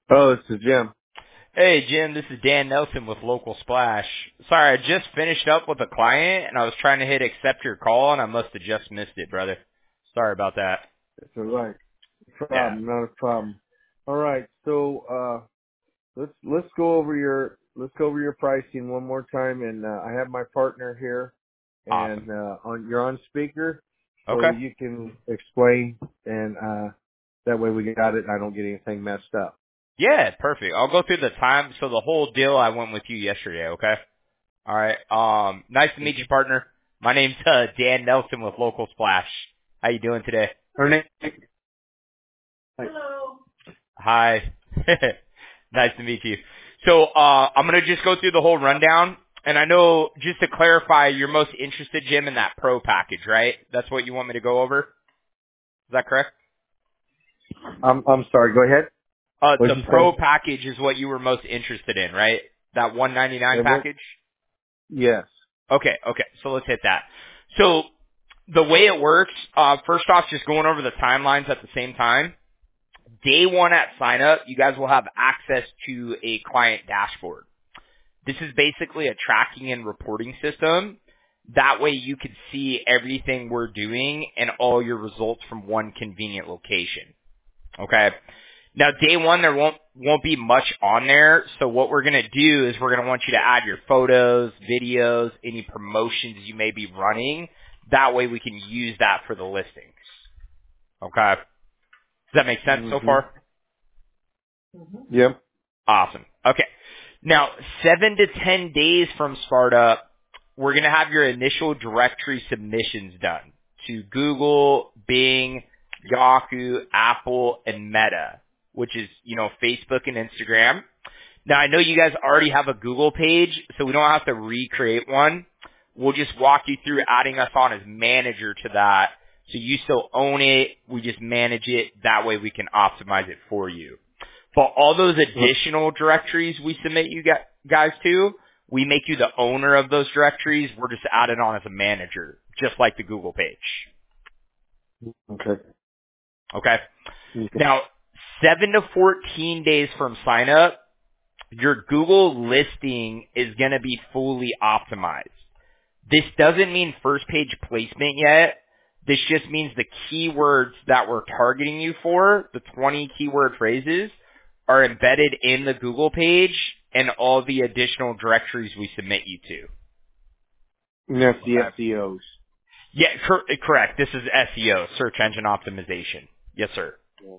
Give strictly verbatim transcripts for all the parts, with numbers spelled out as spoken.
Oh, this is Jim. Hey, Jim, this is Dan Nelson with Local Splash. Sorry, I just finished up with a client, and I was trying to hit accept your call, and I must have just missed it, brother. Sorry about that. It's all right. Yeah. Problem, not a problem. All right, so uh, let's let's go over your let's go over your pricing one more time, and uh, I have my partner here, Awesome. and uh, on you're on speaker, Okay. so you can explain, and uh, that way we got it, and I don't get anything messed up. Yeah, perfect. I'll go through the time. So the whole deal I went with you yesterday, okay? All right. Um, nice to meet you, partner. My name's uh, Dan Nelson with Local Splash. How you doing today? Her name. Hi. Nice to meet you. So uh, I'm going to just go through the whole rundown. And I know, just to clarify, you're most interested, Jim, in that pro package, right? That's what you want me to go over? Is that correct? I'm I'm sorry. Go ahead. Uh, What the did you pro say? package is what you were most interested in, right? That one ninety-nine And what? package? Yes. Okay, okay. So let's hit that. So the way it works, uh, first off, just going over the timelines at the same time. Day one at sign up, you guys will have access to a client dashboard. This is basically a tracking and reporting system. That way you can see everything we're doing and all your results from one convenient location. Okay. Now day one there won't won't be much on there. So what we're gonna do is we're gonna want you to add your photos, videos, any promotions you may be running. That way we can use that for the listings. Okay. Does that make sense so Mhm. far? Yep. Awesome. Okay. Now, seven to ten days from startup, we're going to have your initial directory submissions done to Google, Bing, Yahoo, Apple, and Meta, which is, you know, Facebook and Instagram. Now, I know you guys already have a Google page, so we don't have to recreate one. We'll just walk you through adding us on as manager to that. So you still own it. We just manage it. That way we can optimize it for you. But all those additional directories we submit you gu- guys to, we make you the owner of those directories. We're just added on as a manager, just like the Google page. Okay. Okay? Okay. Now, seven to fourteen days from sign up, your Google listing is going to be fully optimized. This doesn't mean first page placement yet. This just means the keywords that we're targeting you for, the twenty keyword phrases, are embedded in the Google page and all the additional directories we submit you to. And that's the Okay. S E Os. Yeah, cor- correct. This is S E O, search engine optimization. Yes, sir.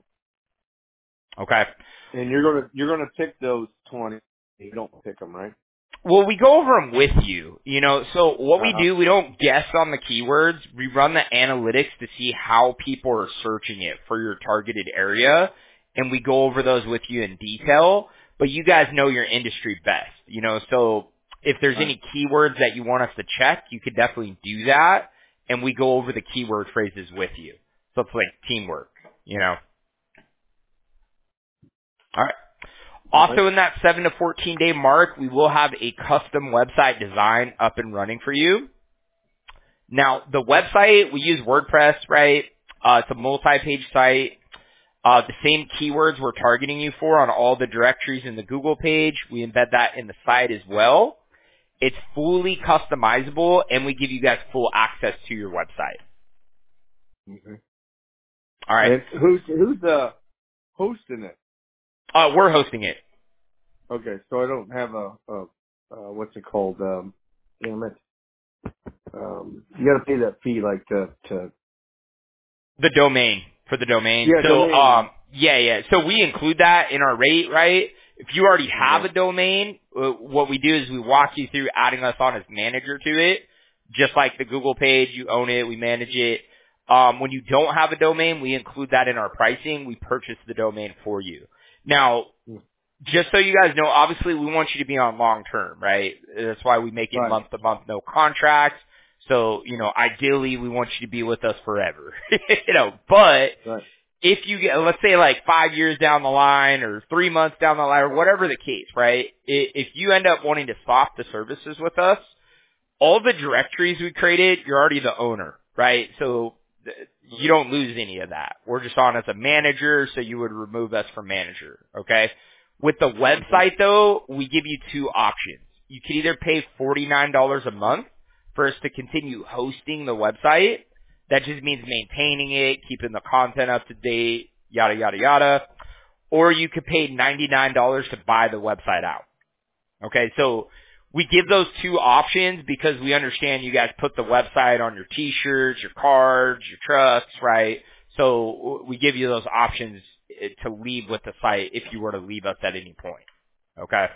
Okay. And you're gonna you're gonna pick those twenty. You don't pick them, right? Well, we go over them with you. You know, so what we Uh, do, we don't guess on the keywords. We run the analytics to see how people are searching it for your targeted area, and we go over those with you in detail. But you guys know your industry best, you know, so if there's right. any keywords that you want us to check, you could definitely do that, and we go over the keyword phrases with you. So it's like teamwork, you know. All right. All right. Also in that seven to fourteen day mark, we will have a custom website design up and running for you. Now, the website, we use WordPress, right? Uh, it's a multi-page site. Uh, the same keywords we're targeting you for on all the directories in the Google page, we embed that in the site as well. It's fully customizable, and we give you guys full access to your website. Okay. All right. And who's who's uh hosting it? Uh, we're hosting it. Okay, so I don't have a, a uh, what's it called? Um, damn it. Um, you got to pay that fee, like to to The domain, for the domain. yeah, So, domain. um, yeah, yeah. So we include that in our rate, right? If you already have Okay. a domain, uh, what we do is we walk you through adding us on as manager to it. Just like the Google page, you own it, we manage it. Um, when you don't have a domain, we include that in our pricing. We purchase the domain for you. Now, just so you guys know, obviously we want you to be on long term, right? That's why we make it Right. month to month, no contracts. So, you know, ideally we want you to be with us forever. you know, but Right. if you get, let's say like five years down the line or three months down the line or whatever the case, right? I- If you end up wanting to swap the services with us, all the directories we created, you're already the owner, right? So th- you don't lose any of that. We're just on as a manager, so you would remove us from manager, okay? With the Okay. website though, we give you two options. You can either pay forty-nine dollars a month for us to continue hosting the website. That just means maintaining it, keeping the content up to date, yada, yada, yada. Or you could pay ninety-nine dollars to buy the website out. Okay, so we give those two options because we understand you guys put the website on your t-shirts, your cards, your trucks, right? So we give you those options eh, to leave with the site if you were to leave us at any point. Okay?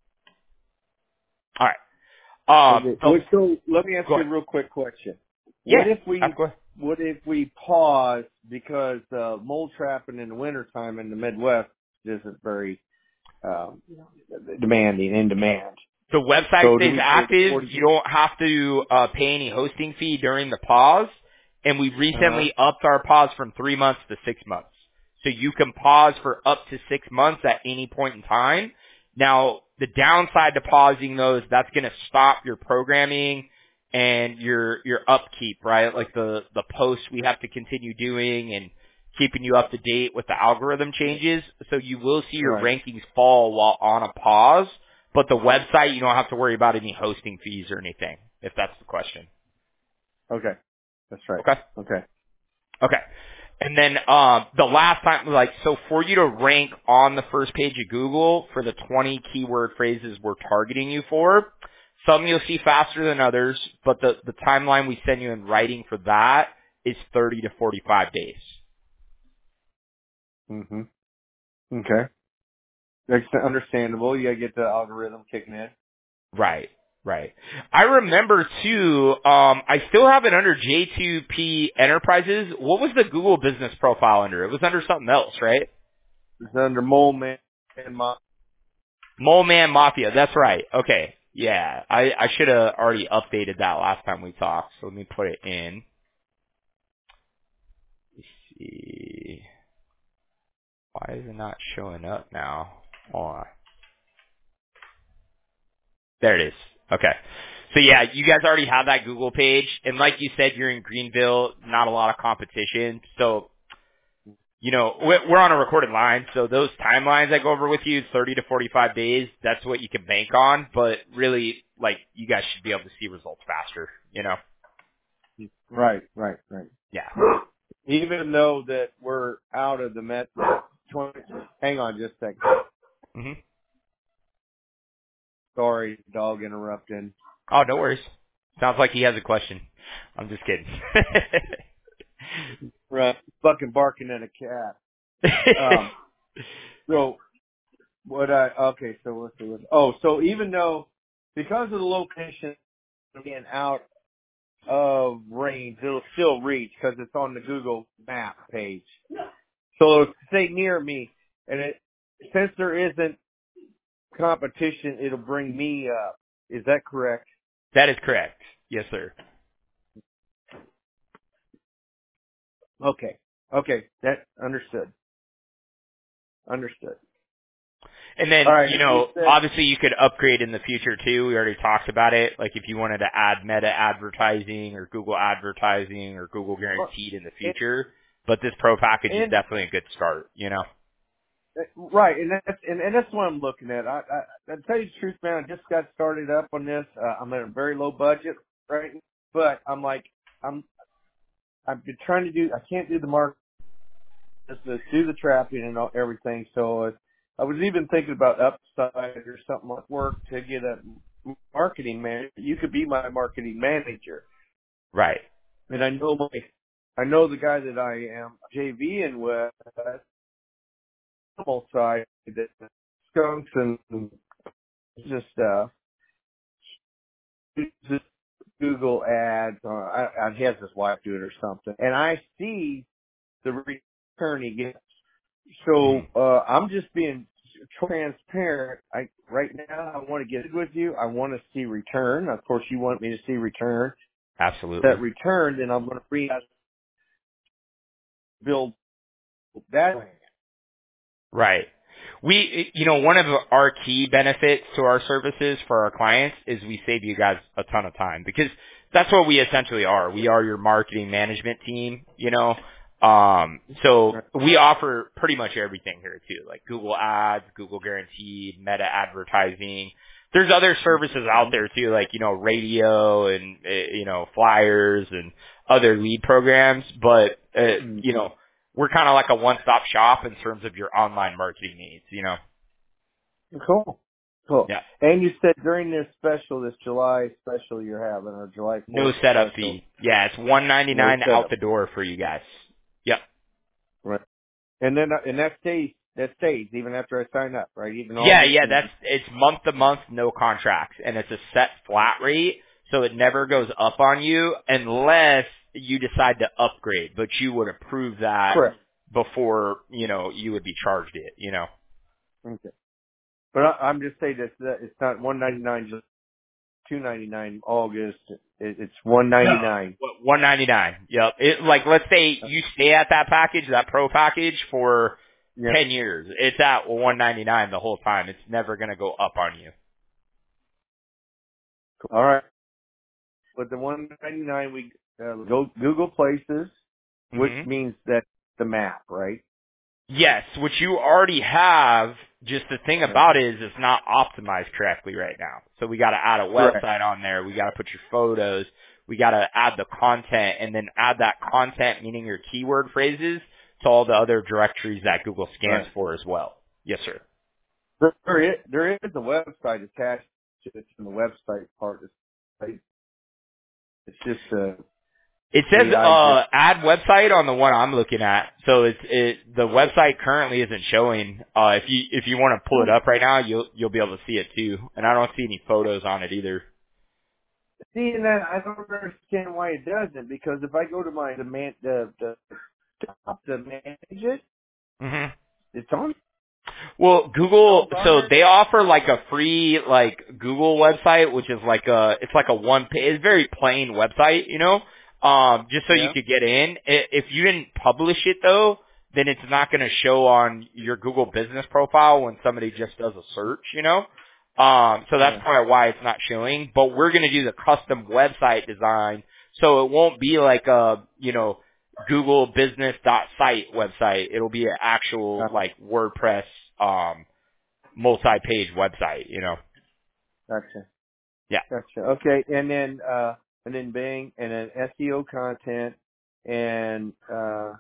All right. Um, Okay. the, Well, so let me ask go you a ahead. real quick question. What Yeah, if have we go ahead. what if we pause because uh, mold trapping in the wintertime in the Midwest isn't very um, demanding in demand? The website So do stays we pay the active. forty? You don't have to uh, pay any hosting fee during the pause. And we Uh huh. recently upped our pause from three months to six months. So you can pause for up to six months at any point in time. Now, the downside to pausing those, that's going to stop your programming and your your upkeep, right? Like the the posts we have to continue doing and keeping you up to date with the algorithm changes. So you will see your Right. rankings fall while on a pause. But the website, you don't have to worry about any hosting fees or anything, if that's the question. Okay. That's right. Okay? Okay. Okay. And then um, the last time, like, so for you to rank on the first page of Google for the twenty keyword phrases we're targeting you for, some you'll see faster than others, but the, the timeline we send you in writing for that is thirty to forty-five days. Mhm. Okay. That's understandable. You gotta get the algorithm kicking in. Right, right. I remember too, um, I still have it under J two P Enterprises. What was the Google business profile under? It was under something else, right? It's under Mole Man and my. Mole Man Mafia, that's right. Okay. Yeah, I, I should have already updated that last time we talked, so let me put it in. Let's see. Why is it not showing up now? Hold on. There it is. Okay. So yeah, you guys already have that Google page, and like you said, you're in Greenville, not a lot of competition, so you know, we're we're on a recorded line, so those timelines I go over with you, thirty to forty-five days, that's what you can bank on, but really, like, you guys should be able to see results faster, you know? Right. Right. Right. Yeah. Even though that we're out of the Met twenty. Hang on just a second. hmm Sorry, dog interrupting. Oh, no worries. Sounds like he has a question. I'm just kidding. Right. Fucking barking at a cat. Um. So what I okay. So let's see. What, oh, so even though because of the location being out of range, it'll still reach because it's on the Google map page. So it'll say near me, and it since there isn't competition, it'll bring me up. Is that correct? That is correct. Yes, sir. Okay. Okay. That understood. Understood. And All then, right. you And you know, said, obviously you could upgrade in the future too. We already talked about it. Like if you wanted to add meta advertising or Google advertising or Google well, guaranteed in the and, future. But this pro package is and definitely a good start, you know? right, and that's and, and that's what I'm looking at. I, I, I tell you the truth, man. I just got started up on this. Uh, I'm at a very low budget, right? But I'm like, I'm I've been trying to do. I can't do the market, just to do the trapping and all, everything. So uh, I was even thinking about Upside or something like work to get a marketing manager. You could be my marketing manager. Right. And I know my, I know the guy that I am JVing with, animal side, that skunks and just uh, just Google ads. Or I, I he has his wife do it or something, and I see the return he gets. So Mhm. uh, I'm just being transparent. I right now I want to get it with you. I want to see return. Of course, you want me to see return. That Absolutely. return, then I'm going to re build that. Right. We, you know, one of our key benefits to our services for our clients is we save you guys a ton of time because that's what we essentially are. We are your marketing management team, you know. Um, so Right. we offer pretty much everything here too, like Google Ads, Google Guaranteed, Meta advertising. There's other services out there too, like, you know, radio and, uh, you know, flyers and other lead programs. But, uh, Mm. you know, we're kind of like a one-stop shop in terms of your online marketing needs, you know? Cool. Cool. Yeah. And you said during this special, this July special you're having, or July No fourth setup special, fee. Yeah, it's one no ninety-nine out setup. the door for you guys. Yep. Right. And then, uh, and that stays, that stays even after I sign up, right? Even Yeah, August yeah, and, that's it's month to month, no contracts, and it's a set flat rate, so it never goes up on you unless you decide to upgrade. But you would approve that correct. before you know you would be charged it. You know. Okay. But I, I'm just saying that that it's not one ninety-nine, just two ninety-nine August. It, it's one ninety-nine. One ninety nine. Yep. It like let's say you stay at that package, that pro package for Yeah. ten years. It's at one ninety nine the whole time. It's never gonna go up on you. All right. But the one ninety-nine, we uh, go Google Places, which hmm means that the map, right? Yes, which you already have. Just the thing Right. about it is it's not optimized correctly right now. So we got to add a Correct. website on there. We got to put your photos. We got to add the content and then add that content, meaning your keyword phrases, to all the other directories that Google scans Right. for as well. Yes, sir. There, there is there is a website attached to it in the website part. It's it's just uh, It says A I just uh add website on the one I'm looking at. So it's it the website currently isn't showing. Uh if you if you want to pull it up right now, you'll you'll be able to see it too. And I don't see any photos on it either. seeing that I don't understand why it doesn't, because if I go to my the man the the top to manage it, Mhm. it's on. Well, Oh, Google, it's on so there. they offer like a free like Google website, which is like a, it's like a one page, it's a very plain website, you know, um, just so you Yeah. could get in. I- If you didn't publish it though, then it's not going to show on your Google business profile when somebody just does a search, you know. Um, so that's Yeah. probably why it's not showing, but we're going to do the custom website design. So it won't be like a, you know, Google business dot site website. It'll be an actual Uh, like WordPress um multi-page website, you know. gotcha. Yeah. Gotcha. Okay. And then uh and then Bing and then S E O content and uh,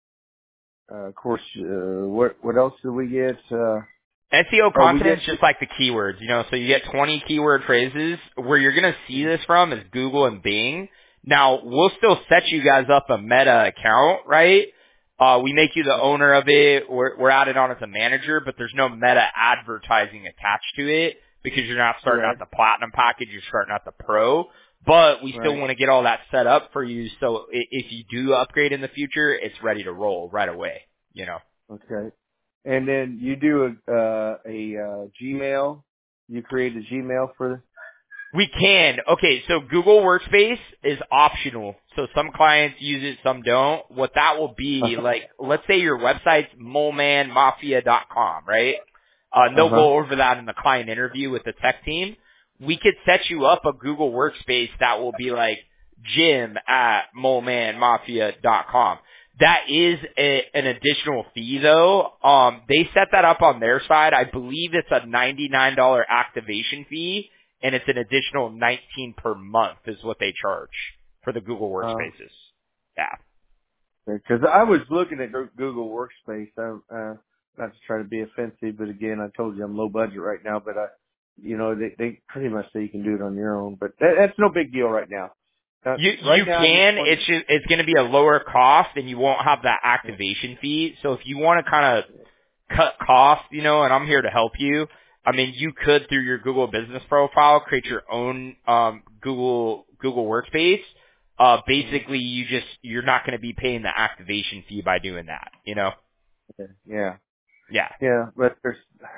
uh of course uh what what else do we get? Uh S E O oh we content get is just like the keywords, you know, so you get twenty keyword phrases. Where you're going to see this from is Google and Bing. Now, we'll still set you guys up a Meta account, right? Uh, we make you the owner of it. We're, we're added on as a manager, but there's no Meta advertising attached to it because you're not starting out correct. the platinum package, you're starting out the pro. But we still Right. want to get all that set up for you so i- if you do upgrade in the future, it's ready to roll right away, you know. Okay. And then you do a uh, a uh, Gmail. You create a Gmail for. We can. Okay, so Google Workspace is optional. So some clients use it, some don't. What that will Uh be, like, let's say your website's moleman mafia dot com, right? Uh, and they'll huh. go over that in the client interview with the tech team. We could set you up a Google Workspace that will be like jim at moleman mafia dot com. That is a, an additional fee though. Um, they set that up on their side. I believe it's a ninety-nine dollars activation fee and it's an additional nineteen per month is what they charge for the Google Uh, Workspaces. Yeah. because I was looking at Goo- Google Workspace. I, uh, not to try to be offensive, but again, I told you I'm low budget right now. But I, you know, they they pretty much say you can do it on your own. But that, that's no big deal right now. Uh, You right you now, I just can. want. It's just, it's going to be a lower cost, and you won't have that activation fee. So if you want to kind of cut costs, you know, and I'm here to help you. I mean, you could through your Google business profile create your own um, Google Google Workspace. Uh, Mhm. basically, you just you're not going to be paying the activation fee by doing that. You know. Yeah, Yeah. yeah, but there's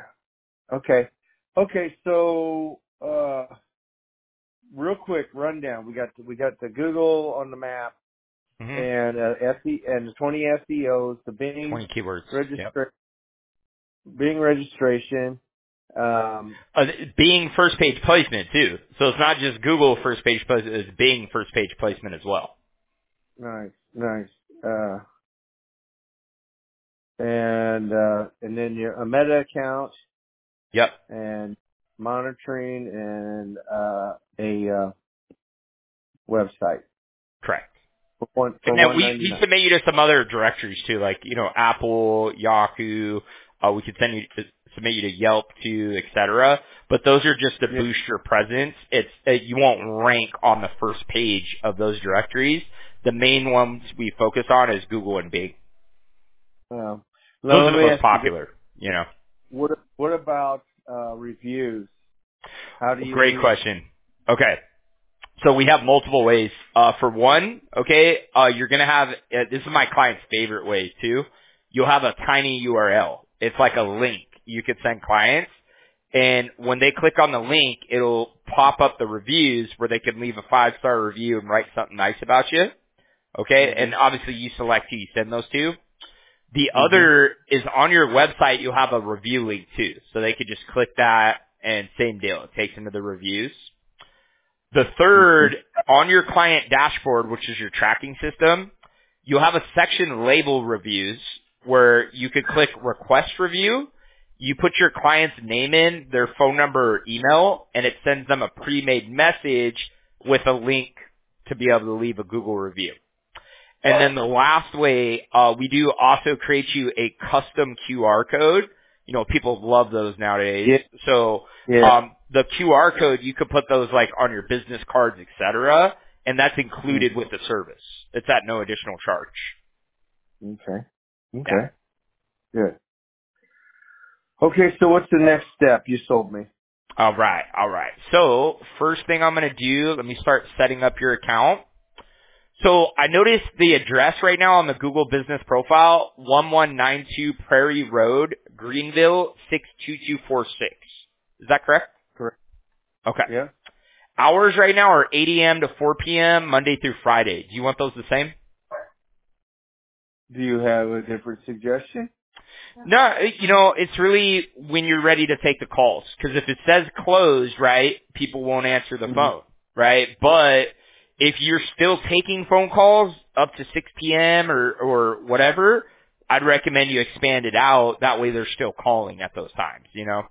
okay, okay. So, uh, real quick rundown. We got we got the Google on the map. hmm And uh, S E and the twenty S E Os, the Bing twenty keywords. Yep. registra- Bing registration. Um, Uh, Bing first page placement too. So it's not just Google first page placement, it's Bing first page placement as well. nice, nice. Uh, and uh, and then your a Meta account Yep. and monitoring and uh, a uh, website Correct. for one for And then one we, ninety we nine. submit you to some other directories too, like, you know, Apple, Yahoo, uh, we could send you to submit you to Yelp too, et cetera. But those are just to Yeah. boost your presence. It's, uh, you won't rank on the first page of those directories. The main ones we focus on is Google and Bing. Um, Those now are let the me most ask you this: popular, you know. what what about uh, reviews? How do you Great leave? question. Okay. So we have multiple ways. Uh, for one, okay, uh, you're gonna have, uh, this is my client's favorite way too. You'll have a tiny U R L. It's like a link you could send clients. And when they click on the link, it'll pop up the reviews where they can leave a five star review and write something nice about you. Okay. Mhm. And obviously you select who you send those to. The Mhm. other is on your website, you'll have a review link too. So they could just click that and same deal. It takes them to the reviews. The Mhm. third, on your client dashboard, which is your tracking system, you'll have a section labeled reviews where you could click request review. You put your client's name in, their phone number or email, and it sends them a pre-made message with a link to be able to leave a Google review. And then the last way, uh, we do also create you a custom Q R code. You know, people love those nowadays. Yeah. So, Yeah. um, the Q R code, you could put those like on your business cards, et cetera, and that's Mm. included with the service. It's at no additional charge. Okay. Yeah. Okay. Good. Okay. So what's the next step? You sold me. All right. All right. So, first thing I'm going to do, let me start setting up your account. So I noticed the address right now on the Google business profile, one one nine two Prairie Road, Greenville, six two two four six. Is that correct? Correct. Okay. Yeah. Hours right now are eight a.m. to four p.m., Monday through Friday. Do you want those the same? Do you have a different suggestion? No, you know, it's really when you're ready to take the calls. Because if it says closed, right, people won't answer the Mhm. phone, right? But if you're still taking phone calls up to six p.m. or, or whatever, I'd recommend you expand it out. That way they're still calling at those times, you know?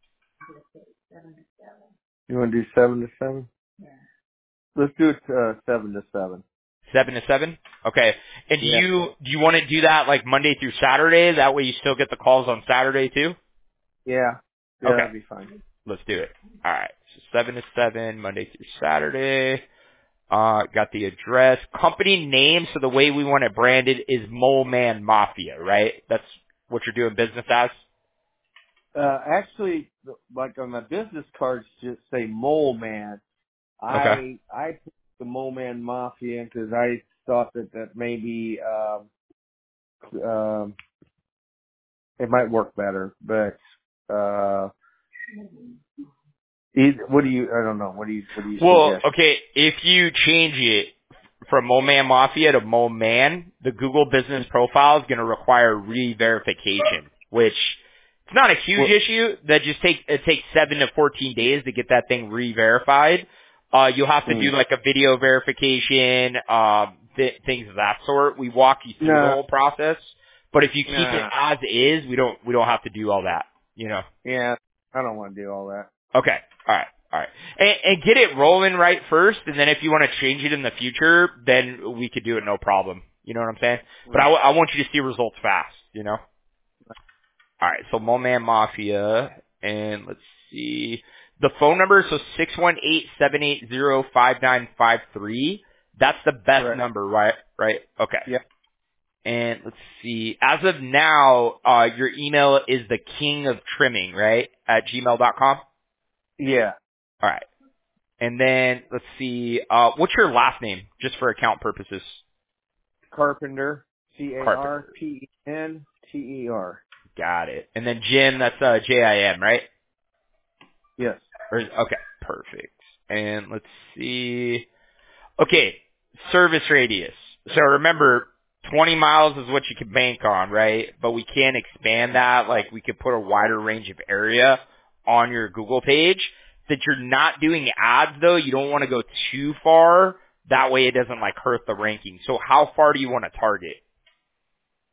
You want to do seven to seven? Let's do it uh, seven to seven. Seven to seven? Okay. And do Yeah. you, do you want to do that like Monday through Saturday? That way you still get the calls on Saturday too? Yeah. Yeah, Okay. that'd be fine. Let's do it. All right. So seven to seven, Monday through Saturday. Uh, got the address. Company name, so the way we want it branded is Mole Man Mafia, right? That's what you're doing business as? Uh, actually, like on my business cards, just say Mole Man. Okay. I I put the Mole Man Mafia because I thought that that maybe um, um, it might work better. But uh, either, what do you? I don't know. What do you? What do you Well, suggest? okay, if you change it from Mole Man Mafia to Mole Man, the Google business profile is going to require re-verification, which it's not a huge Well, issue. That just takes, it takes seven to fourteen days to get that thing re-verified. Uh, you'll have to do mm, like a video verification, um, th- things of that sort. We walk you through the nah, whole process. But if you keep it nah. as is, we don't, we don't have to do all that, you know? Yeah, I don't want to do all that. Okay. All right. All right. And, and get it rolling right first, and then if you want to change it in the future, then we could do it no problem. You know what I'm saying? But I, w- I want you to see results fast, you know? All right. So Mole Man Mafia, and let's see. The phone number, so six one eight, seven eight zero, five nine five three. That's the best Correct. number, right? Right? Okay. Yeah. And let's see. As of now, uh, your email is the king of trimming, right? At gmail dot com? Yeah. All right. And then let's see, uh, what's your last name, just for account purposes? Carpenter. C A R Carpenter. P E N T E R. Got it. And then Jim, that's uh, J I M, right? Yes. Or okay, perfect. And let's see. Okay, service radius. So remember, twenty miles is what you can bank on, right? But we can expand that. Like we could put a wider range of area on your Google page. Since you're not doing ads though, you don't want to go too far. That way it doesn't like hurt the ranking. So how far do you want to target?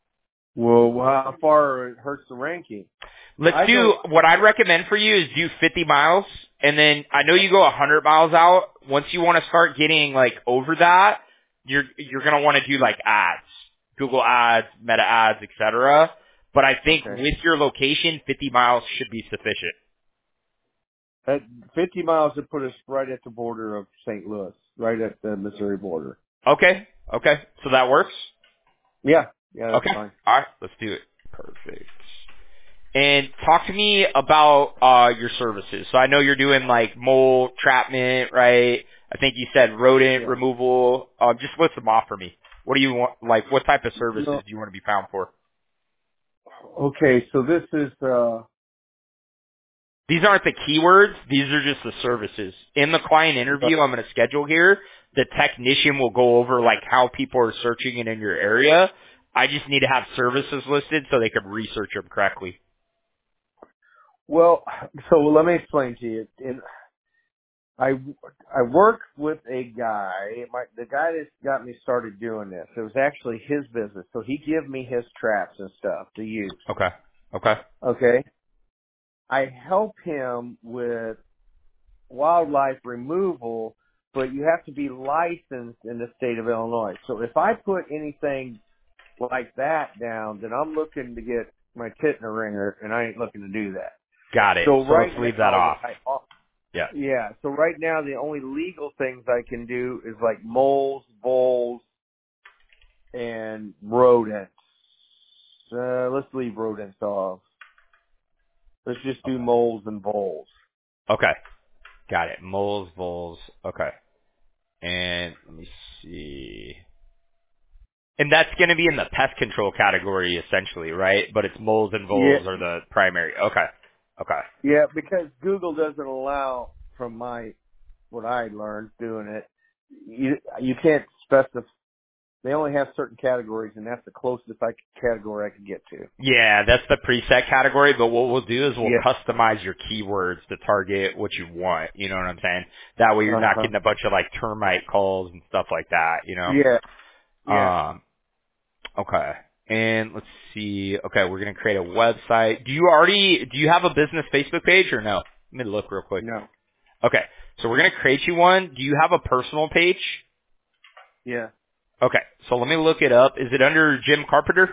Well, how far it hurts the ranking? Let's I do, don't. what I'd recommend for you is do fifty miles, and then I know you go one hundred miles out. Once you want to start getting like over that, you're, you're going to want to do like ads, Google ads, meta ads, et cetera. But I think Okay. with your location, fifty miles should be sufficient. At fifty miles would put us right at the border of Saint Louis, right at the Missouri border. Okay. Okay. So that works? Yeah. Yeah, that's Okay. fine. All right. Let's do it. Perfect. And talk to me about uh your services. So I know you're doing like mole trapment, right? I think you said rodent Yeah. removal. Um, just list them off for me. What do you want? Like, what type of services No. do you want to be found for? Okay, so this is uh These aren't the keywords. These are just the services. In the client interview I'm going to schedule here, the technician will go over like how people are searching it in your area. I just need to have services listed so they can research them correctly. well, so let me explain to you. In, I I work with a guy. My the guy that got me started doing this. It was actually his business, so he give me his traps and stuff to use. Okay. Okay. Okay, I help him with wildlife removal, but you have to be licensed in the state of Illinois. So if I put anything like that down, then I'm looking to get my tit in a ringer, and I ain't looking to do that. Got it. So So right let's leave that now, what off. I Yeah. yeah, so right now the only legal things I can do is like moles, voles, and rodents. Uh, let's leave rodents off. Let's just do Okay. moles and voles. Okay. Got it. Moles, voles. Okay. And let me see. And that's going to be in the pest control category essentially, right? But it's moles and Yeah, voles are the primary. Okay. Okay. yeah, because Google doesn't allow, from my what I learned doing it, you you can't specify. They only have certain categories, and that's the closest I c- category I can get to. Yeah, that's the preset category, but what we'll do is we'll Yeah. customize your keywords to target what you want. You know what I'm saying? That way you're Uh not huh. getting a bunch of like termite calls and stuff like that, you know? Yeah. Yeah. Um, okay. And let's see. Okay, we're going to create a website. Do you already, do you have a business Facebook page or no? Let me look real quick. No. Okay. So we're going to create you one. Do you have a personal page? Yeah. Okay. So let me look it up. Is it under Jim Carpenter?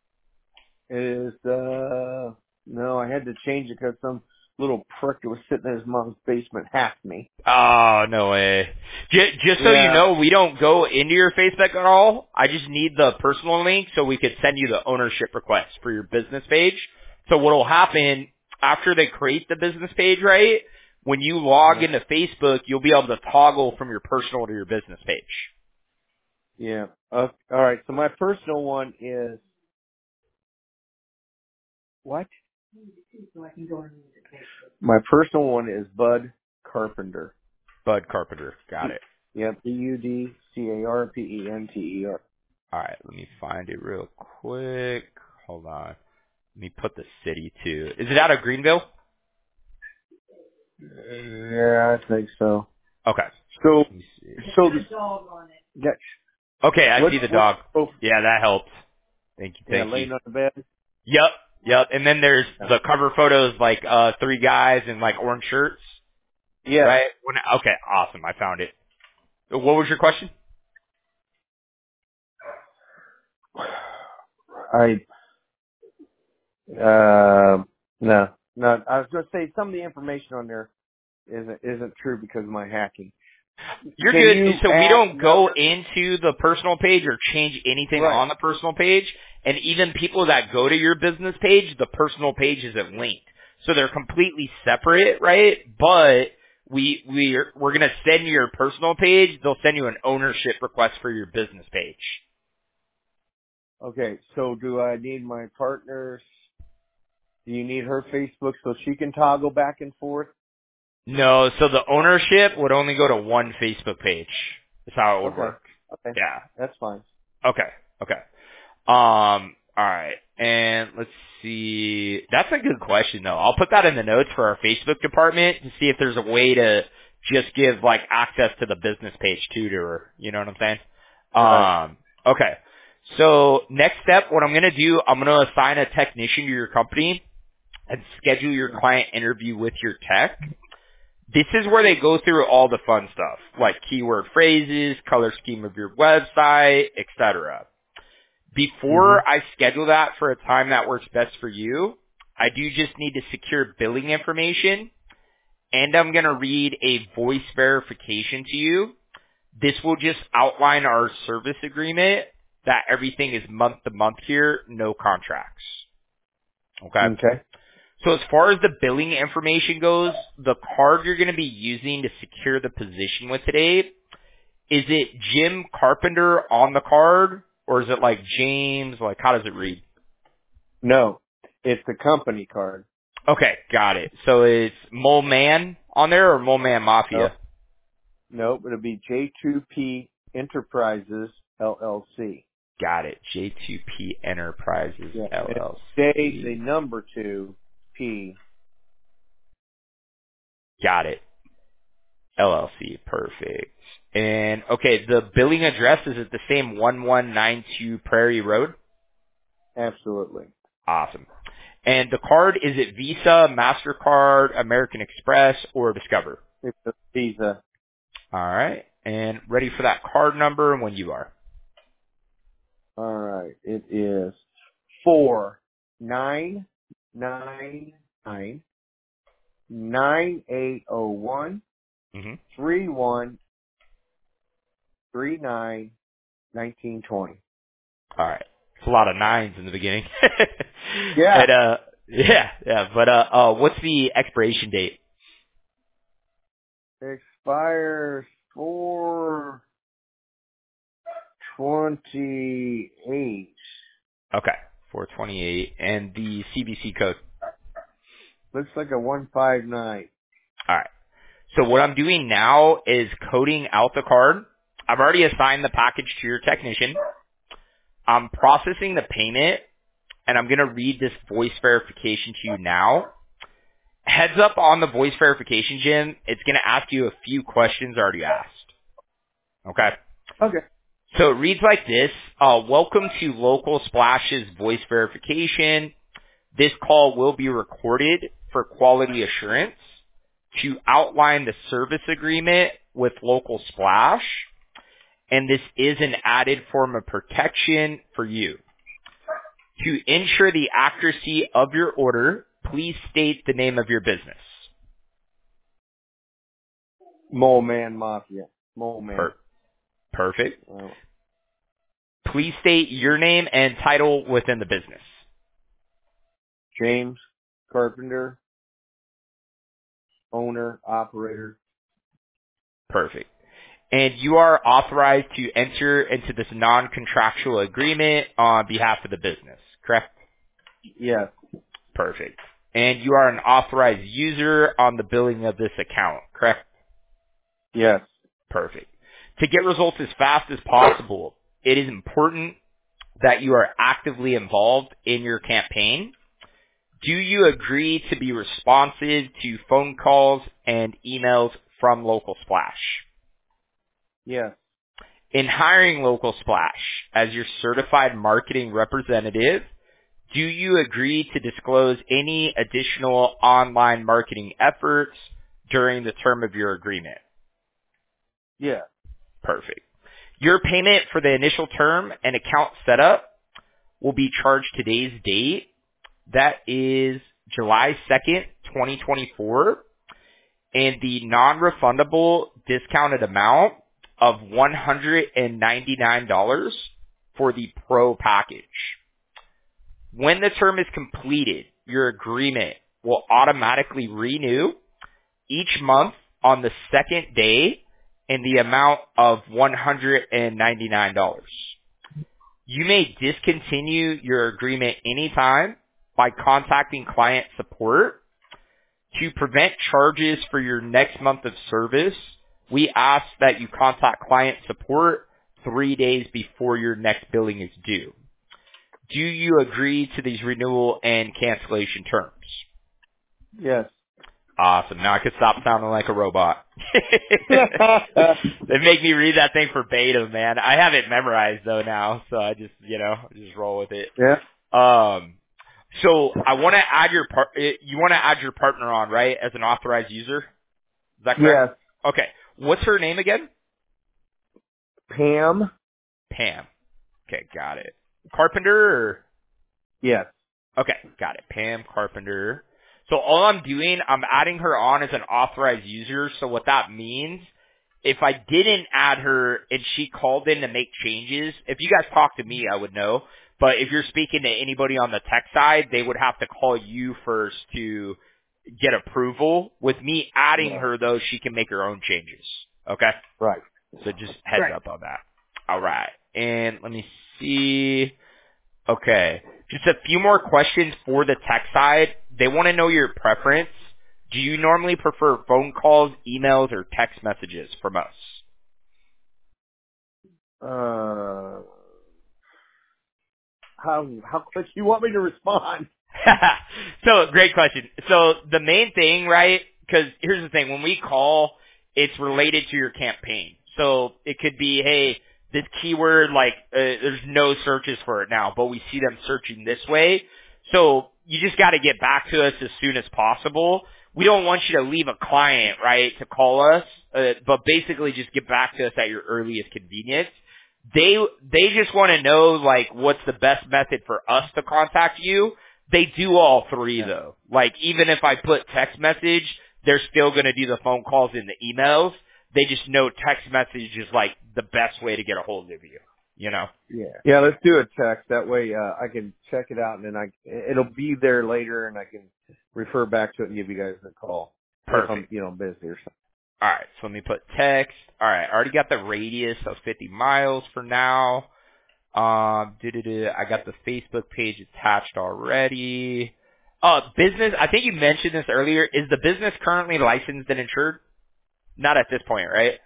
It is, uh, no, I had to change it because some little prick that was sitting in his mom's basement hacked me. Oh, no way. Just, just so you Yeah. know, we don't go into your Facebook at all. I just need the personal link so we could send you the ownership request for your business page. So what will happen after they create the business page, right? When you log Uh-huh. into Facebook, you'll be able to toggle from your personal to your business page. Yeah. Uh, all right. So my personal one is, what? My personal one is Bud Carpenter. Bud Carpenter. Got it. Yeah. B U D C A R P E N T E R. All right. Let me find it real quick. Hold on. Let me put the city too. Is it out of Greenville? Yeah, I think so. Okay. So, Let me see. so the, yeah, Okay, I what, see the what, dog. oh, Yeah, that helps. Thank you, yeah, thank you. laying on the bed. Yep, yep. And then there's Yeah. the cover photos, like uh three guys in like orange shirts, Yes. right? When, okay, awesome. I found it. What was your question? I, uh, no, no, I was going to say some of the information on there isn't, isn't true because of my hacking. You're Can good. you So we add don't go another? into the personal page or change anything Right. on the personal page. And even people that go to your business page, the personal page isn't linked. So they're completely separate, right? But we, we're, we're going to send you your personal page. They'll send you an ownership request for your business page. Okay. So do I need my partner's, do you need her Facebook so she can toggle back and forth? No, so the ownership would only go to one Facebook page. That's how it would Okay. work. Okay. Yeah. That's fine. Okay. Okay. Um, alright. And let's see. That's a good question though. I'll put that in the notes for our Facebook department to see if there's a way to just give like access to the business page too to her. You know what I'm saying? Right. Um, okay. So next step, what I'm going to do, I'm going to assign a technician to your company and schedule your client interview with your tech. This is where they go through all the fun stuff, like keyword phrases, color scheme of your website, et cetera. hmm Before I schedule that for a time that works best for you, I do just need to secure billing information, and I'm going to read a voice verification to you. This will just outline our service agreement, that everything is month to month here, no contracts. Okay? Okay. So as far as the billing information goes, the card you're going to be using to secure the position with today, is it Jim Carpenter on the card, or is it like James? Like, how does it read? No, it's the company card. Okay, got it. So it's Mole Man on there, or Mole Man Nope. Mafia? Nope. It'll be J two P Enterprises L L C. Got it. J two P Enterprises Yeah. And they, the L L C. number two P. Got it. L L C. Perfect. And okay, the billing address, is it the same one one nine two Prairie Road? Absolutely. Awesome. And the card, is it Visa, MasterCard, American Express, or Discover? It's a Visa. All right. And ready for that card number when you are. All right. It is four nine nine nine nine eight zero one Mm-hmm. three one three nine nineteen twenty. All right. It's a lot of nines in the beginning. Yeah. and, uh, yeah, yeah. But, uh, uh, what's the expiration date? Expires four twenty eight. Okay. four twenty-eight. And the C V C code. Looks like a one five nine. All right. So what I'm doing now is coding out the card. I've already assigned the package to your technician. I'm processing the payment, and I'm going to read this voice verification to you now. Heads up on the voice verification, Jim. It's going to ask you a few questions already asked. Okay? Okay. So it reads like this. Uh, welcome to Local Splash's voice verification. This call will be recorded for quality assurance to outline the service agreement with Local Splash, and this is an added form of protection for you. To ensure the accuracy of your order, please state the name of your business. Mole Man Mafia. Mole Man. Per- perfect. Uh, Please state your name and title within the business. James Carpenter, owner, operator. Perfect. And you are authorized to enter into this non-contractual agreement on behalf of the business, correct? Yes. Perfect. And you are an authorized user on the billing of this account, correct? Yes. Perfect. To get results as fast as possible, it is important that you are actively involved in your campaign. Do you agree to be responsive to phone calls and emails from Local Splash? Yes. In hiring Local Splash as your certified marketing representative, do you agree to disclose any additional online marketing efforts during the term of your agreement? Yes. Perfect. Your payment for the initial term and account setup will be charged today's date. That is July second, twenty twenty-four. And the non-refundable discounted amount of one hundred ninety-nine dollars for the Pro package. When the term is completed, your agreement will automatically renew each month on the second day in the amount of one hundred ninety-nine dollars. You may discontinue your agreement anytime by contacting client support. To prevent charges for your next month of service, we ask that you contact client support three days before your next billing is due. Do you agree to these renewal and cancellation terms? Yes. Awesome. Now I can stop sounding like a robot. They make me read that thing verbatim, man. I have it memorized though now, so I just, you know, just roll with it. Yeah. Um, so I want to add your par- you want to add your partner on, right, as an authorized user? Is that correct? Yes. Okay. What's her name again? Pam. Pam. Okay, got it. Carpenter or? Yes. Okay, got it. Pam Carpenter. So all I'm doing, I'm adding her on as an authorized user. So what that means, if I didn't add her and she called in to make changes, if you guys talk to me, I would know. But if you're speaking to anybody on the tech side, they would have to call you first to get approval. With me adding Right. her, though, she can make her own changes. Okay? Right. So just heads Right. up on that. All right. And let me see. Okay. Just a few more questions for the tech side. They want to know your preference. Do you normally prefer phone calls, emails, or text messages from us? Uh, how how quick you want me to respond? So, great question. So, the main thing, right, because here's the thing. When we call, it's related to your campaign. So, it could be, hey, this keyword, like, uh, there's no searches for it now, but we see them searching this way. So, you just got to get back to us as soon as possible. We don't want you to leave a client, right, to call us, uh, but basically just get back to us at your earliest convenience. They they just want to know, like, what's the best method for us to contact you. They do all three, Yeah. though. Like, even if I put text message, they're still going to do the phone calls and the emails. They just know text message is, like, the best way to get a hold of you, you know? Yeah. Yeah. Let's do a text. That way, uh, I can check it out and then I it'll be there later and I can refer back to it and give you guys a call if I'm Perfect. you know busy or something. All right, so let me put text. All right, I already got the radius of fifty miles for now. Um, doo-doo-doo. I got the Facebook page attached already. Uh, business, I think you mentioned this earlier. Is the business currently licensed and insured? Not at this point, right?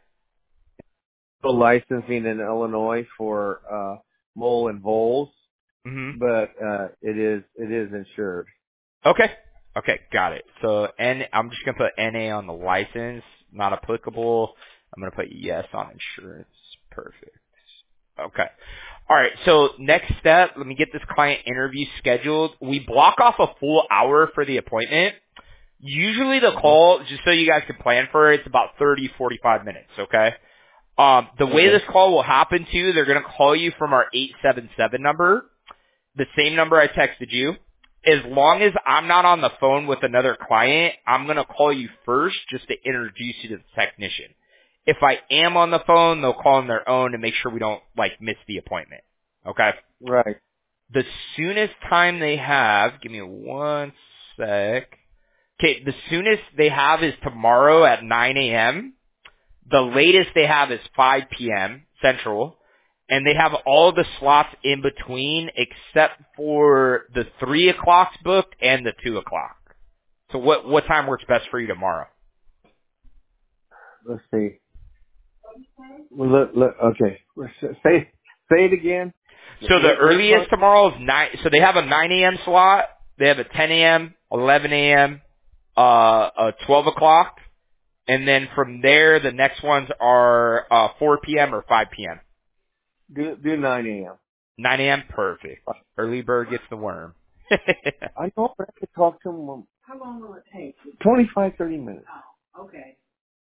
So licensing in Illinois for uh, mole and voles, Mm-hmm. but uh, it is it is insured. Okay. Okay, got it. So N, I'm just gonna put N A on the license, not applicable. I'm gonna put yes on insurance. Perfect. Okay. All right. So next step, let me get this client interview scheduled. We block off a full hour for the appointment. Usually the Mm-hmm. call, just so you guys can plan for it, it's about thirty, forty-five minutes. Okay. Um, the way Okay. this call will happen too, they're gonna call you from our eight seven seven number, the same number I texted you. As long as I'm not on the phone with another client, I'm going to call you first just to introduce you to the technician. If I am on the phone, they'll call on their own to make sure we don't, like, miss the appointment. Okay? Right. The soonest time they have, give me one sec. Okay, the soonest they have is tomorrow at nine a.m. The latest they have is five p.m. Central. And they have all the slots in between except for the three o'clock booked and the two o'clock. So what what time works best for you tomorrow? Let's see. Well, look, look, okay. Say say it again. So the What what time? earliest tomorrow is nine. So they have a nine a.m. slot. They have a ten a.m., eleven a.m., uh, a twelve o'clock, and then from there the next ones are uh, four p.m. or five p.m. Do do nine a.m. nine a.m. Perfect. Early bird gets the worm. I know I could talk to him. How long will it take? Twenty-five, thirty minutes. Oh, okay.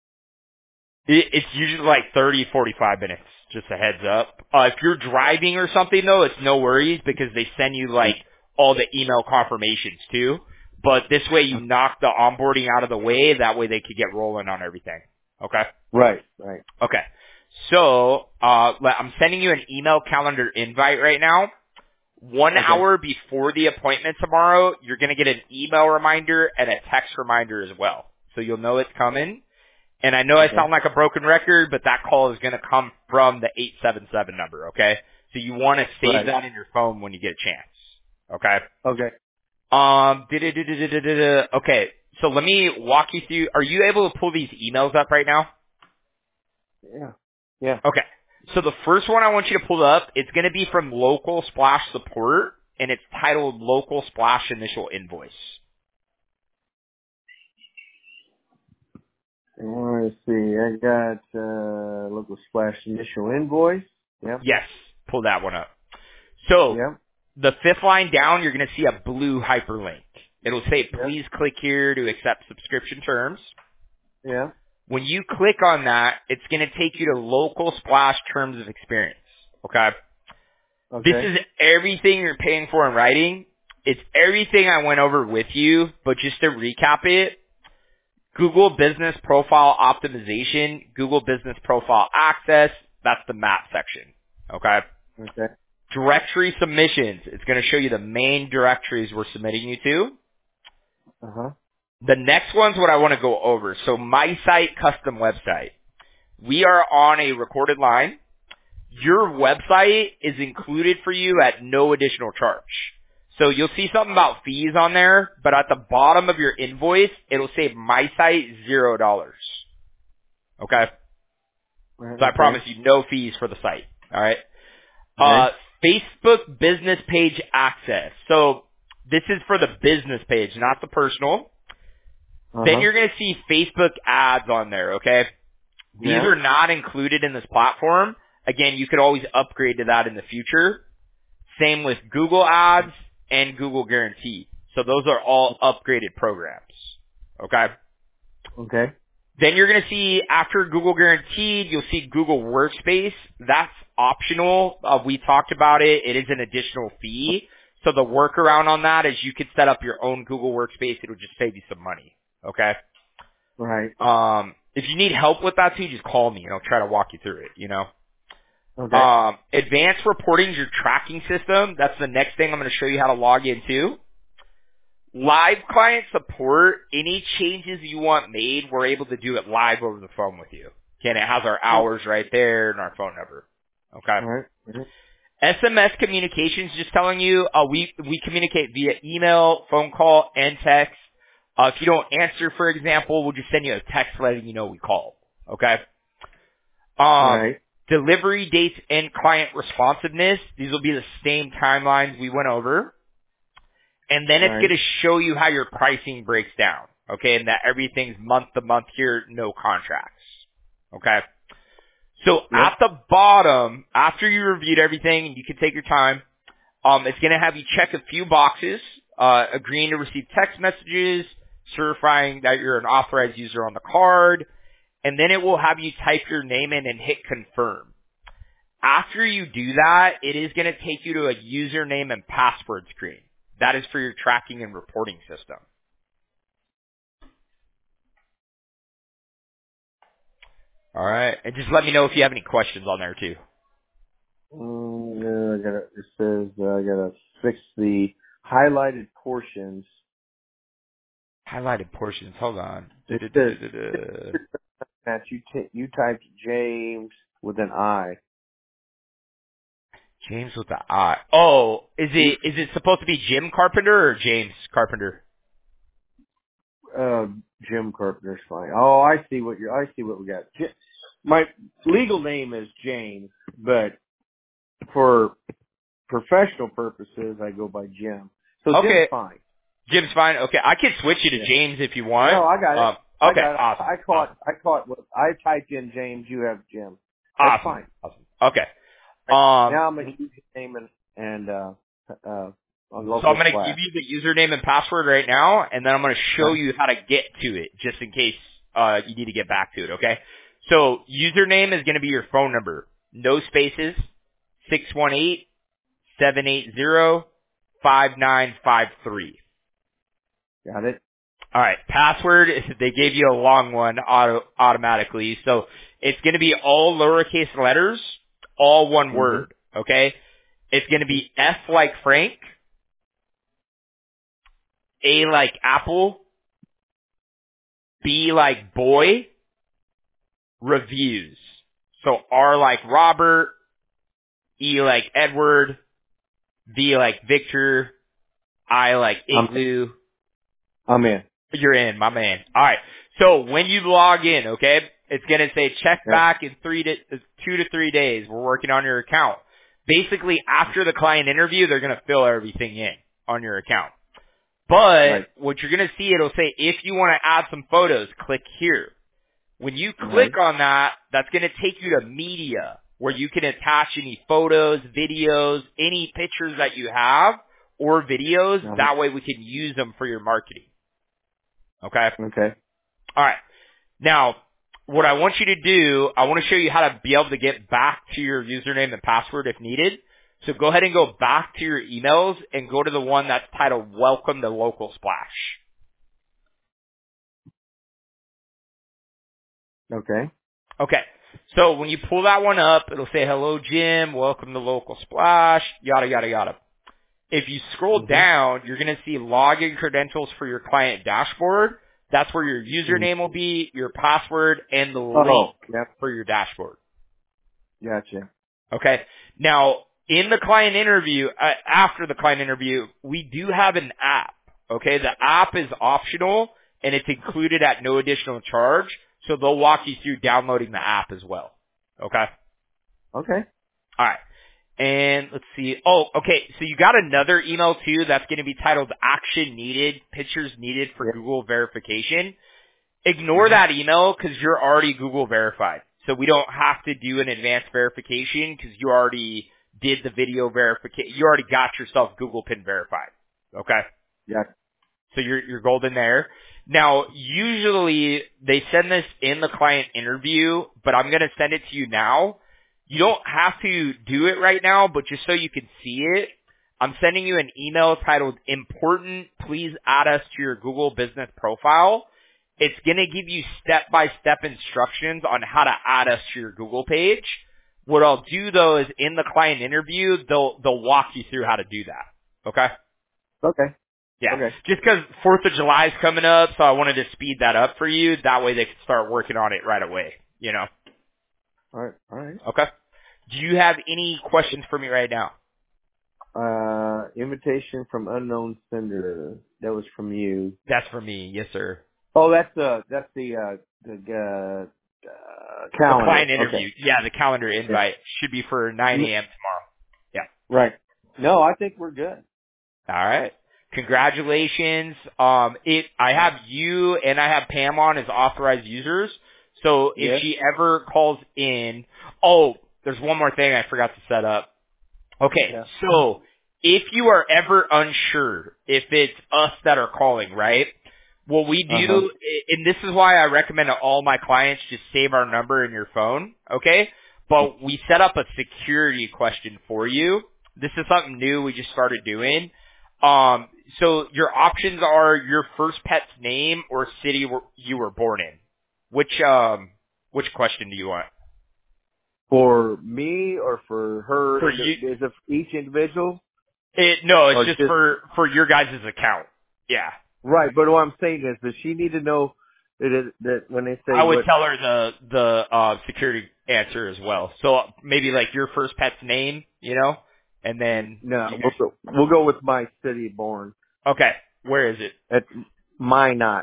It- It's usually like thirty, forty-five minutes, just a heads up. Uh, if you're driving or something though, it's no worries because they send you like all the email confirmations too. But this way you knock the onboarding out of the way, that way they could get rolling on everything. Okay? Right, right. Okay. So, uh, le- I'm sending you an email calendar invite right now. One Okay. hour before the appointment tomorrow, you're gonna get an email reminder and a text reminder as well. So you'll know it's coming. And I know I Okay. sound like a broken record, but that call is going to come from the eight seven seven number, okay? So you want to save Right. that in your phone when you get a chance, okay? Okay. Um, da-da-da-da-da-da-da. Okay, so let me walk you through. Are you able to pull these emails up right now? Yeah. Yeah. Okay. So the first one I want you to pull up, it's going to be from Local Splash Support, and it's titled Local Splash Initial Invoice. Let's see. I got uh, local splash initial invoice. Yep. Yes, pull that one up. So Yep. the fifth line down, you're going to see a blue hyperlink. It'll say, Yep. please click here to accept subscription terms. Yeah. When you click on that, it's going to take you to local splash terms of experience. Okay? This Okay. is everything you're paying for in writing. It's everything I went over with you, but just to recap it, Google Business Profile Optimization, Google Business Profile Access, that's the map section. Okay? Okay. Directory submissions, it's going to show you the main directories we're submitting you to. Uh huh. The next one's what I want to go over. So my site, custom website. We are on a recorded line. Your website is included for you at no additional charge. So you'll see something about fees on there, but at the bottom of your invoice, it'll say my site, zero dollars. Okay? So I promise Okay. you no fees for the site. Alright? Uh, Okay. Facebook business page access. So this is for the business page, not the personal. Uh Then huh. you're going to see Facebook ads on there, okay? These Yeah. are not included in this platform. Again, you could always upgrade to that in the future. Same with Google Ads and Google Guarantee. So those are all upgraded programs. Okay? Okay. Then you're going to see after Google Guaranteed, you'll see Google Workspace. That's optional. Uh, we talked about it. It is an additional fee. So the workaround on that is you could set up your own Google Workspace. It'll just save you some money. Okay? Right. Um, if you need help with that too, just call me and I'll try to walk you through it, you know? Okay. Um, advanced reporting is your tracking system. That's the next thing I'm going to show you how to log into. Live client support, any changes you want made, we're able to do it live over the phone with you. Okay, and it has our Oh. hours right there and our phone number. Okay. All right. Mhm. S M S communications, just telling you, uh, we, we communicate via email, phone call, and text. Uh, if you don't answer, for example, we'll just send you a text letting you know we called. Okay. Um, Right. delivery dates and client responsiveness. These will be the same timelines we went over. And then it's Right. going to show you how your pricing breaks down. Okay. And that everything's month to month here, no contracts. Okay. So Yep. at the bottom, after you reviewed everything and you can take your time, um, it's going to have you check a few boxes, uh, agreeing to receive text messages, certifying that you're an authorized user on the card, and then it will have you type your name in and hit confirm. After you do that, it is going to take you to a username and password screen. That is for your tracking and reporting system. All right. And just let me know if you have any questions on there too. Mm, yeah, I gotta. It says uh, I gotta fix the highlighted portions. Highlighted portions. Hold on. It says Du-du-du-du-du-du. that you t- you typed James with an I. James with the I. Oh, is You, it is it supposed to be Jim Carpenter or James Carpenter? uh, Jim Carpenter's fine. Oh, I see what you. I see what we got. J- My legal name is James, but for professional purposes, I go by Jim. So Jim's Okay. fine. Jim's fine. Okay. I can switch you to Yeah. James if you want. No, I got it. Um, I okay. got it. Awesome. I Awesome. caught. I caught what I typed in James. You have Jim. That's Awesome. fine. Awesome. Okay. Right. Um, Now I'm gonna use your name and and uh uh on so I'm local going to give splash. you the username and password right now, and then I'm going to show Right. you how to get to it, just in case uh, you need to get back to it. Okay. So username is going to be your phone number, no spaces, six one eight seven eight zero five nine five three. Got it. All right. Password, they gave you a long one auto, automatically. So it's going to be all lowercase letters, all one Mhm. word. Okay. It's going to be F like Frank, A like Apple, B like boy, reviews. So R like Robert, E like Edward, V like Victor, I like I'm Igloo. I'm in. You're in, my man. All right. So when you log in, okay, it's going to say check Yep. back in three to two to three days. We're working on your account. Basically, after the client interview, they're going to fill everything in on your account. But Right. what you're going to see, it'll say if you want to add some photos, click here. When you Right. click on that, that's going to take you to media, where you can attach any photos, videos, any pictures that you have or videos. Uh-huh. That way we can use them for your marketing. Okay? Okay. All right. Now, what I want you to do, I want to show you how to be able to get back to your username and password if needed. So go ahead and go back to your emails and go to the one that's titled Welcome to Local Splash. Okay. Okay. So when you pull that one up, it'll say, hello, Jim, welcome to Local Splash, yada, yada, yada. If you scroll Mm-hmm. down, you're going to see login credentials for your client dashboard. That's where your username will be, your password, and the Oh, link yep. for your dashboard. Gotcha. Okay. Now, in the client interview, uh, after the client interview, we do have an app. Okay. The app is optional and it's included at no additional charge. So they'll walk you through downloading the app as well. Okay. Okay. All right. And let's see. Oh, okay. So you got another email too that's going to be titled Action Needed, Pictures Needed for Yep. Google Verification. Ignore Mm-hmm. that email because you're already Google verified. So we don't have to do an advanced verification because you already did the video verification. You already got yourself Google Pin verified. Okay. Yeah. So you're, you're golden there. Now, usually they send this in the client interview, but I'm going to send it to you now. You don't have to do it right now, but just so you can see it, I'm sending you an email titled Important. Please add us to your Google business profile. It's going to give you step-by-step instructions on how to add us to your Google page. What I'll do though is in the client interview, they'll, they'll walk you through how to do that. Okay? Okay. Yeah. Okay. Just 'cause fourth of July is coming up, so I wanted to speed that up for you. That way they can start working on it right away, you know? All right. All right. Okay. Do you have any questions for me right now? Uh, invitation from unknown sender. That was from you. That's for me. Yes, sir. Oh, that's the that's the uh the uh, uh The calendar. client interview. Okay. Yeah, the calendar Yeah. invite should be for nine N- a.m. tomorrow. Yeah. Right. No, I think we're good. All right. Congratulations. Um, it, I have you and I have Pam on as authorized users. So if Yes. she ever calls in, oh, there's one more thing I forgot to set up. Okay. Yeah. So if you are ever unsure if it's us that are calling, right? What we Uh huh. do, and this is why I recommend to all my clients just save our number in your phone, okay? But we set up a security question for you. This is something new we just started doing. Um, so your options are your first pet's name or city where you were born in. Which um, which question do you want? For me or for her? For you? Is it for each individual It, no, it's or just just for for your guys' account. Yeah. right? But what I'm saying is, does she need to know that it, that when they say I would what? tell her the the uh security answer as well. So maybe like your first pet's name, you know, and then No, you we'll go, we'll go with my city born. okay. Where is it? At Minot.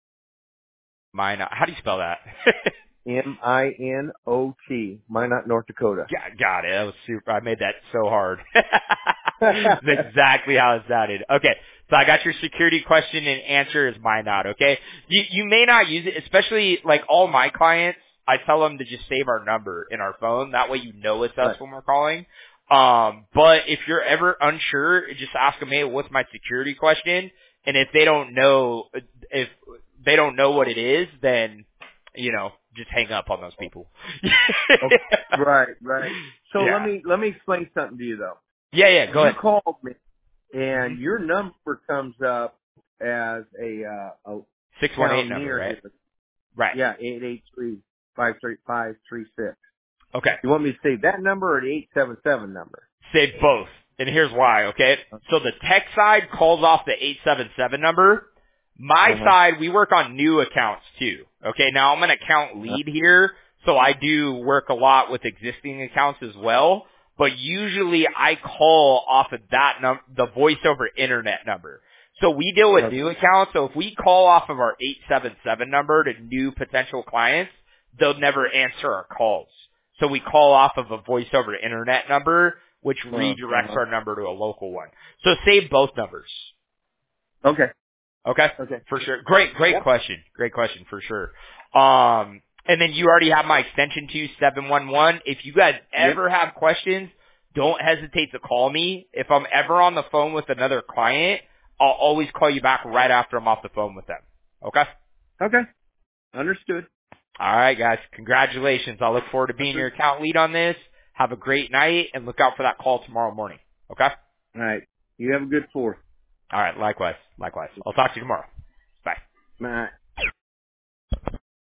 Mine. How do you spell that? M I N O T. Minot, North Dakota. got, got it. That was super. I made that so hard. That's exactly how it sounded. Okay. So I got your security question and answer is mine not, okay? You, you may not use it, especially like all my clients, I tell them to just save our number in our phone. That way you know it's us Right. when we're calling. Um, but if you're ever unsure, just ask them, hey, what's my security question? And if they don't know, if they don't know what it is, then, you know, just hang up on those people. Okay. Right, right. So let Yeah. me let me explain something to you though. Yeah, yeah, go You ahead. called me, hmm and your number comes up as a uh, a six one eight town number, near right? here. Right. Yeah, eight eight three five three five three six. Okay. You want me to say that number or the eight seven seven number? Save both. And here's why, okay? So the tech side calls off the eight seven seven number. My Uh huh. side, we work on new accounts too. Okay, now I'm an account lead here, so I do work a lot with existing accounts as well. But usually I call off of that num the voice over internet number. So we deal with Okay. new accounts, so if we call off of our eight seven seven number to new potential clients, they'll never answer our calls. So we call off of a voice over internet number, which redirects Uh-huh. our number to a local one. So save both numbers. Okay. Okay? Okay. For sure. Great, great Yep. question. Great question for sure. Um, And then you already have my extension to seven one one. If you guys Yep. ever have questions, don't hesitate to call me. If I'm ever on the phone with another client, I'll always call you back right after I'm off the phone with them. Okay? Okay. Understood. All right, guys. Congratulations. I look forward to being your account lead on this. Have a great night, and look out for that call tomorrow morning. Okay? All right. You have a good fourth. All right. Likewise. Likewise. I'll talk to you tomorrow. Bye. All right.